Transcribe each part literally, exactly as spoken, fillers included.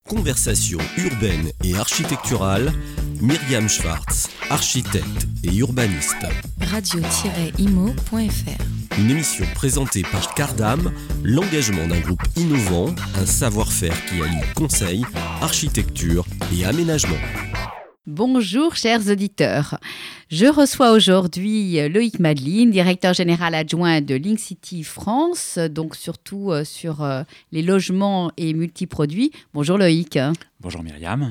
Conversation urbaine et architecturale, Myriam Schwartz, architecte et urbaniste. radio tiret imo point f r. Une émission présentée par Cardam, l'engagement d'un groupe innovant, un savoir-faire qui allie conseil, architecture et aménagement. Bonjour chers auditeurs, je reçois aujourd'hui Loïc Madeline, directeur général adjoint de Linkcity France, donc surtout euh, sur euh, les logements et multiproduits. Bonjour Loïc. Bonjour Myriam.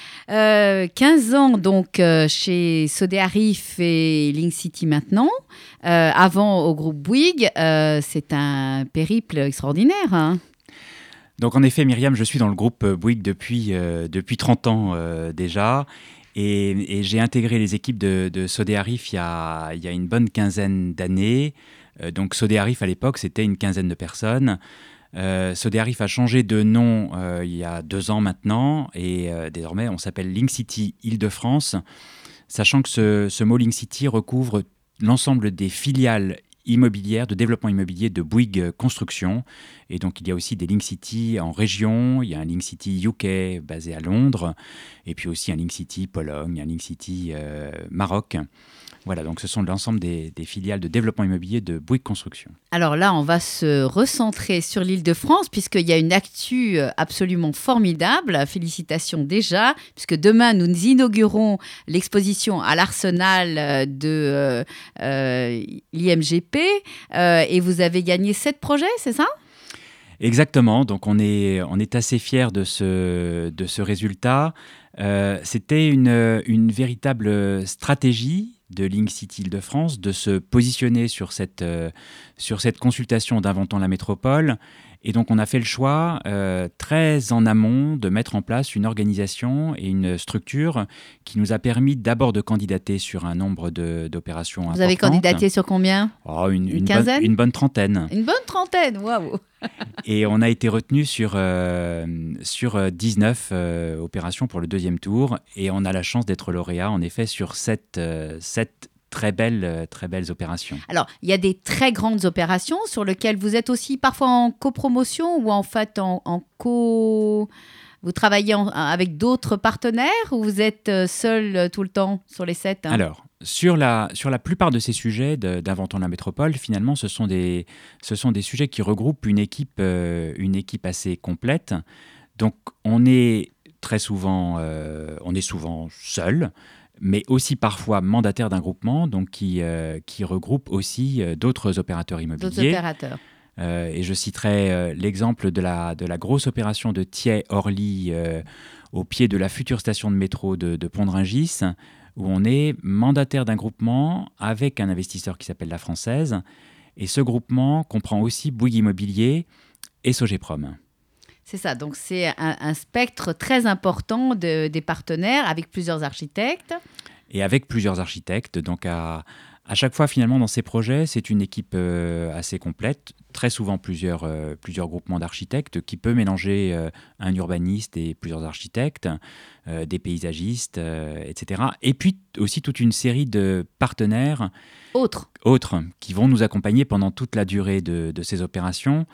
Euh, quinze ans donc euh, chez Sodearif et Linkcity maintenant, euh, avant au groupe Bouygues, euh, c'est un périple extraordinaire. Hein. Donc en effet Myriam, je suis dans le groupe Bouygues depuis, euh, depuis trente ans euh, déjà. Et, et j'ai intégré les équipes de, de Sodearif il y, a, il y a une bonne quinzaine d'années. Euh, donc Sodearif à l'époque, c'était une quinzaine de personnes. Euh, Sodearif a changé de nom euh, il y a deux ans maintenant. Et euh, désormais, on s'appelle Linkcity Île-de-France. Sachant que ce, ce mot Linkcity recouvre l'ensemble des filiales immobilières, de développement immobilier de Bouygues Construction. Et donc, il y a aussi des Linkcity en région. Il y a un Linkcity U K basé à Londres. Et puis aussi un Linkcity Pologne, un Linkcity euh, Maroc. Voilà, donc ce sont l'ensemble des, des filiales de développement immobilier de Bouygues Construction. Alors là, on va se recentrer sur l'Île-de-France puisqu'il y a une actu absolument formidable. Félicitations déjà, puisque demain, nous inaugurons l'exposition à l'Arsenal de euh, euh, l'I M G P euh, et vous avez gagné sept projets, c'est ça ? Exactement, donc on est, on est assez fiers de ce, de ce résultat. Euh, c'était une, une véritable stratégie de Linkcity Île-de-France de se positionner sur cette, euh, sur cette consultation d'Inventons la métropole. Et donc, on a fait le choix, euh, très en amont, de mettre en place une organisation et une structure qui nous a permis d'abord de candidater sur un nombre de, d'opérations Vous importantes. avez candidaté sur combien ? oh, une, Une une, quinzaine ? bonne, une bonne trentaine. Une bonne trentaine, waouh ! Et on a été retenu sur, euh, sur dix-neuf euh, opérations pour le deuxième tour. Et on a la chance d'être lauréat, en effet, sur sept, euh, sept très belles, très belles opérations. Alors, il y a des très grandes opérations sur lesquelles vous êtes aussi parfois en copromotion ou en fait en, en co... Vous travaillez en, avec d'autres partenaires ou vous êtes seul tout le temps sur les sept hein? Alors, sur la, sur la plupart de ces sujets de, d'Inventons la métropole, finalement, ce sont des, ce sont des sujets qui regroupent une équipe, euh, une équipe assez complète. Donc, on est très souvent, euh, on est souvent seul, mais aussi parfois mandataire d'un groupement, donc qui, euh, qui regroupe aussi euh, d'autres opérateurs immobiliers. D'autres opérateurs. Euh, et je citerai euh, l'exemple de la, de la grosse opération de Thiais-Orly euh, au pied de la future station de métro de, de Pont-de-Rungis, où on est mandataire d'un groupement avec un investisseur qui s'appelle La Française. Et ce groupement comprend aussi Bouygues Immobilier et Sogeprom. C'est ça, donc c'est un, un spectre très important de, des partenaires avec plusieurs architectes. Et avec plusieurs architectes, donc à... À chaque fois, finalement, dans ces projets, c'est une équipe euh, assez complète, très souvent plusieurs, euh, plusieurs groupements d'architectes qui peut mélanger euh, un urbaniste et plusieurs architectes, euh, des paysagistes, euh, et cetera. Et puis aussi toute une série de partenaires autres, autres qui vont nous accompagner pendant toute la durée de, de ces opérations.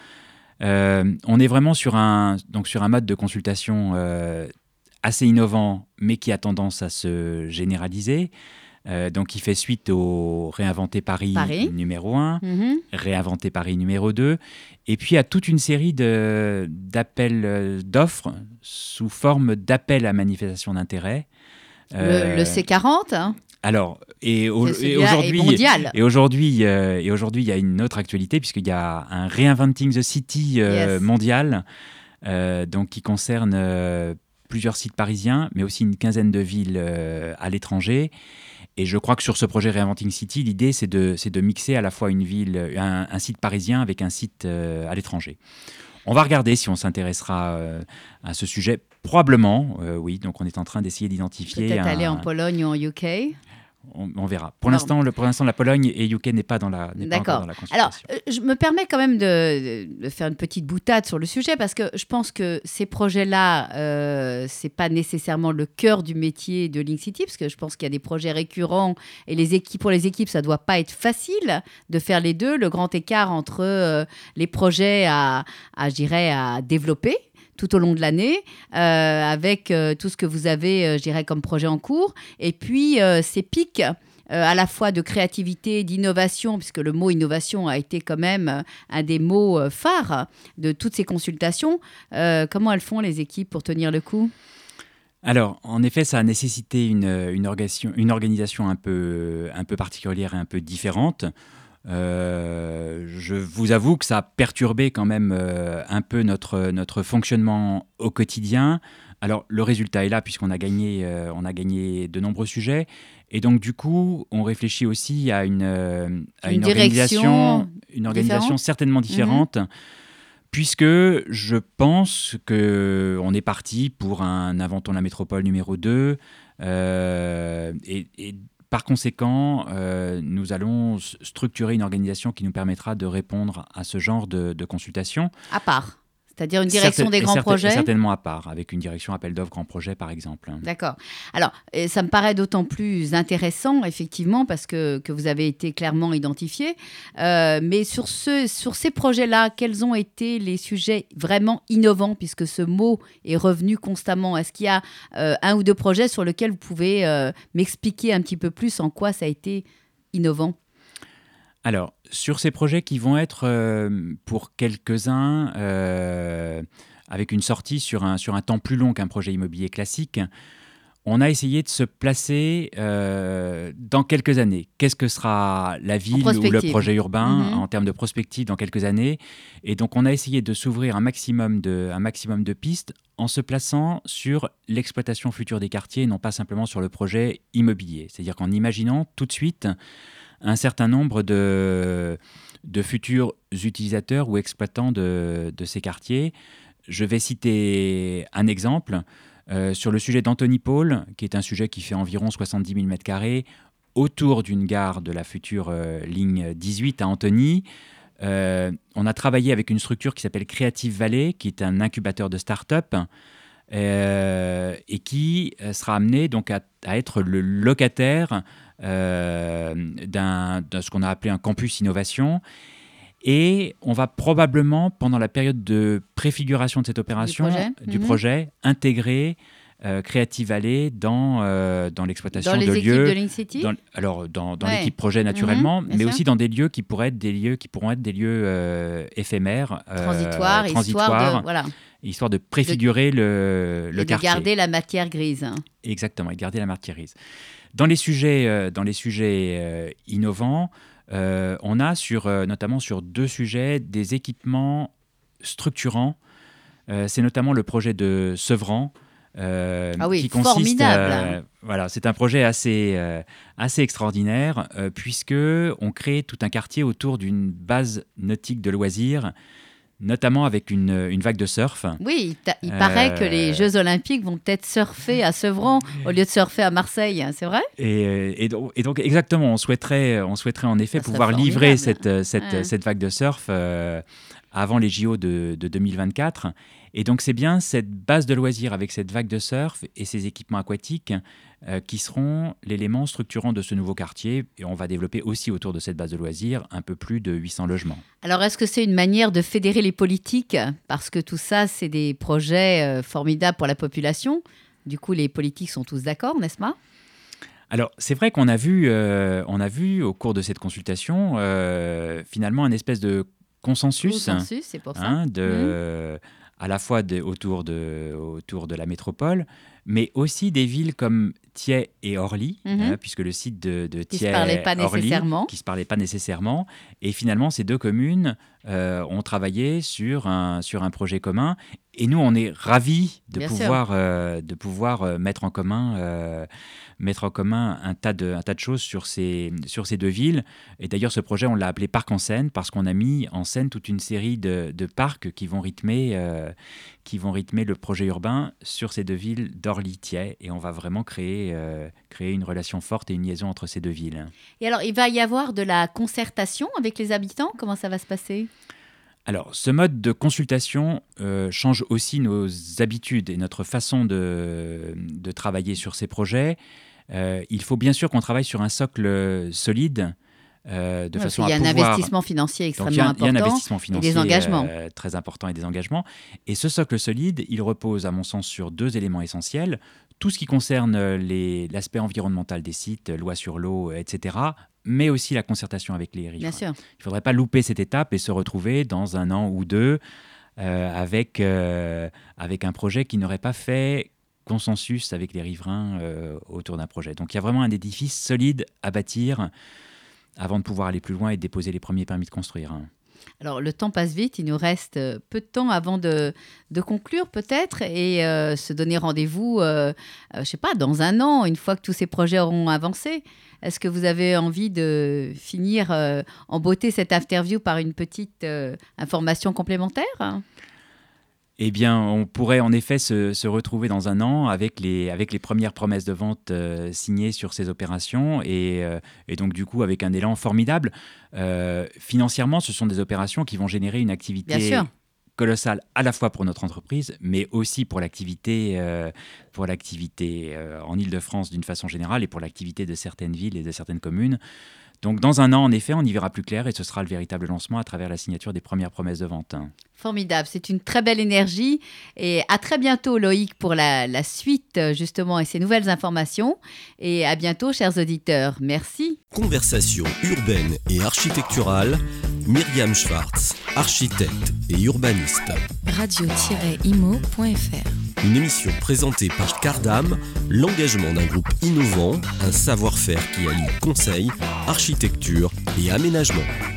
Euh, on est vraiment sur un, donc sur un mode de consultation euh, assez innovant, mais qui a tendance à se généraliser. Euh, donc, il fait suite au Réinventer Paris, Paris. numéro un, mm-hmm. Réinventer Paris numéro deux, et puis à toute une série de, d'appels euh, d'offres sous forme d'appels à manifestation d'intérêt. Euh, le, le C quarante hein. Alors, et, au, et aujourd'hui, et aujourd'hui, euh, et aujourd'hui, il y a une autre actualité puisqu'il y a un Reinventing the City euh, yes. mondial, euh, donc qui concerne euh, plusieurs sites parisiens, mais aussi une quinzaine de villes euh, à l'étranger. Et je crois que sur ce projet Reinventing City, l'idée, c'est de, c'est de mixer à la fois une ville, un, un site parisien avec un site euh, à l'étranger. On va regarder si on s'intéressera euh, à ce sujet. Probablement, euh, oui. Donc, on est en train d'essayer d'identifier... Peut-être un, aller en Pologne ou en U K On, on verra. Pour l'instant, le, pour l'instant, la Pologne et U K n'est pas dans la, n'est D'accord. pas encore dans la consultation. Alors, euh, je me permets quand même de, de faire une petite boutade sur le sujet parce que je pense que ces projets-là, euh, c'est pas nécessairement le cœur du métier de Linkcity parce que je pense qu'il y a des projets récurrents et les équipes, pour les équipes, ça doit pas être facile de faire les deux. Le grand écart entre euh, les projets à, à, je dirais, à développer tout au long de l'année, euh, avec euh, tout ce que vous avez, euh, je dirais, comme projet en cours. Et puis, euh, ces pics euh, à la fois de créativité, d'innovation, puisque le mot innovation a été quand même euh, un des mots euh, phares de toutes ces consultations. Euh, comment elles font, les équipes, pour tenir le coup ? Alors, en effet, ça a nécessité une, une, organisation, une organisation un peu, un peu particulière et un peu différente. Euh, je vous avoue que ça a perturbé quand même euh, un peu notre, notre fonctionnement au quotidien. Alors, le résultat est là puisqu'on a gagné, euh, on a gagné de nombreux sujets. Et donc, du coup, on réfléchit aussi à une, euh, à une, une organisation, une organisation certainement différente. Mmh. Puisque je pense qu'on est parti pour un Inventons la métropole numéro deux. Euh, et, et par conséquent, euh, nous allons structurer une organisation qui nous permettra de répondre à ce genre de, de consultations. À part ? C'est-à-dire une direction Certain, des grands certain, projets ? Certainement à part, avec une direction appel d'offres grands projets, par exemple. D'accord. Alors, ça me paraît d'autant plus intéressant, effectivement, parce que, que vous avez été clairement identifié. Euh, mais sur, ce, sur ces projets-là, quels ont été les sujets vraiment innovants, puisque ce mot est revenu constamment ? Est-ce qu'il y a euh, un ou deux projets sur lesquels vous pouvez euh, m'expliquer un petit peu plus en quoi ça a été innovant ? Alors, sur ces projets qui vont être, euh, pour quelques-uns, euh, avec une sortie sur un, sur un temps plus long qu'un projet immobilier classique, on a essayé de se placer euh, dans quelques années. Qu'est-ce que sera la ville ou le projet urbain mmh. en termes de prospective dans quelques années ? Et donc, on a essayé de s'ouvrir un maximum de, un maximum de pistes en se plaçant sur l'exploitation future des quartiers, et non pas simplement sur le projet immobilier. C'est-à-dire qu'en imaginant tout de suite un certain nombre de, de futurs utilisateurs ou exploitants de, de ces quartiers. Je vais citer un exemple. Euh, sur le sujet d'Antony Paul, qui est un sujet qui fait environ soixante-dix mille mètres carrés, autour d'une gare de la future euh, ligne dix-huit à Antony. Euh, on a travaillé avec une structure qui s'appelle Creative Valley, qui est un incubateur de start-up, euh, et qui sera amené donc à, à être le locataire Euh, d'un, de ce qu'on a appelé un campus innovation. Et on va probablement, pendant la période de préfiguration de cette opération, du projet, du mmh. projet intégrer euh, Creative Valley dans, euh, dans l'exploitation dans les de équipes lieux. de l'Incity ? Dans, alors, dans, dans ouais. l'équipe projet, naturellement, mmh, mais sûr. aussi dans des lieux qui pourraient être des lieux qui pourront être des lieux euh, éphémères, transitoires, euh, transitoires histoire de, voilà. histoire de préfigurer de, le, le et quartier. de garder la matière grise. Exactement, et de garder la matière grise. Dans les sujets, euh, dans les sujets euh, innovants, euh, on a sur, euh, notamment sur deux sujets des équipements structurants. Euh, c'est notamment le projet de Sevran, euh, ah oui, qui consiste, formidable. Euh, voilà, c'est un projet assez, euh, assez extraordinaire euh, puisque on crée tout un quartier autour d'une base nautique de loisirs, notamment avec une, une vague de surf. Oui, il, il paraît euh... que les Jeux Olympiques vont peut-être surfer à Sevran au lieu de surfer à Marseille, c'est vrai ? et, et, donc, et donc, exactement, on souhaiterait, on souhaiterait en effet ça pouvoir livrer cette, cette, ouais. cette vague de surf euh, avant les J O de, de deux mille vingt-quatre. Et donc, c'est bien cette base de loisirs avec cette vague de surf et ces équipements aquatiques euh, qui seront l'élément structurant de ce nouveau quartier. Et on va développer aussi autour de cette base de loisirs un peu plus de huit cents logements. Alors, est-ce que c'est une manière de fédérer les politiques ? Parce que tout ça, c'est des projets euh, formidables pour la population. Du coup, les politiques sont tous d'accord, n'est-ce pas ? Alors, c'est vrai qu'on a vu, euh, on a vu au cours de cette consultation, euh, finalement, un espèce de consensus. Consensus, c'est pour ça. Hein, de... Mmh. à la fois de, autour, de, autour de la métropole, mais aussi des villes comme Thiais et Orly, mm-hmm. hein, puisque le site de, de Thiais, Orly, qui ne se parlait pas nécessairement. Et finalement, ces deux communes euh, ont travaillé sur un, sur un projet commun. Et nous, on est ravis de, pouvoir, euh, de pouvoir euh, mettre en commun... Euh, mettre en commun un tas de, un tas de choses sur ces, sur ces deux villes. Et d'ailleurs, ce projet, on l'a appelé Parc en scène parce qu'on a mis en scène toute une série de, de parcs qui vont, rythmer, euh, qui vont rythmer le projet urbain sur ces deux villes d'Orly-Thiais. Et on va vraiment créer, euh, créer une relation forte et une liaison entre ces deux villes. Et alors, il va y avoir de la concertation avec les habitants ? Comment ça va se passer ? Alors, ce mode de consultation euh, change aussi nos habitudes et notre façon de, de travailler sur ces projets. Euh, il faut bien sûr qu'on travaille sur un socle solide Euh, de ouais, façon il y a à un pouvoir... investissement financier extrêmement Donc, il y a, important il y a un investissement financier et des engagements. Euh, très important et des engagements. Et ce socle solide, il repose à mon sens sur deux éléments essentiels. Tout ce qui concerne les, l'aspect environnemental des sites, loi sur l'eau, et cetera, mais aussi la concertation avec les riverains. Bien sûr. Il ne faudrait pas louper cette étape et se retrouver dans un an ou deux euh, avec, euh, avec un projet qui n'aurait pas fait consensus avec les riverains euh, autour d'un projet. Donc il y a vraiment un édifice solide à bâtir avant de pouvoir aller plus loin et de déposer les premiers permis de construire. Alors, le temps passe vite, il nous reste peu de temps avant de, de conclure peut-être et euh, se donner rendez-vous, euh, euh, je ne sais pas, dans un an, une fois que tous ces projets auront avancé. Est-ce que vous avez envie de finir euh, en beauté cette interview par une petite euh, information complémentaire ? Eh bien, on pourrait en effet se, se retrouver dans un an avec les, avec les premières promesses de vente euh, signées sur ces opérations et, euh, et donc du coup avec un élan formidable. Euh, financièrement, ce sont des opérations qui vont générer une activité colossale à la fois pour notre entreprise, mais aussi pour l'activité, euh, pour l'activité euh, en Île-de-France d'une façon générale et pour l'activité de certaines villes et de certaines communes. Donc, dans un an, en effet, on y verra plus clair et ce sera le véritable lancement à travers la signature des premières promesses de vente. Formidable, c'est une très belle énergie. Et à très bientôt, Loïc, pour la, la suite, justement, et ces nouvelles informations. Et à bientôt, chers auditeurs. Merci. Conversation urbaine et architecturale, Myriam Schwartz, architecte et urbaniste. radio tiret imo point f r. Une émission présentée par Cardam, l'engagement d'un groupe innovant, un savoir-faire qui allie conseil, architecture et aménagement.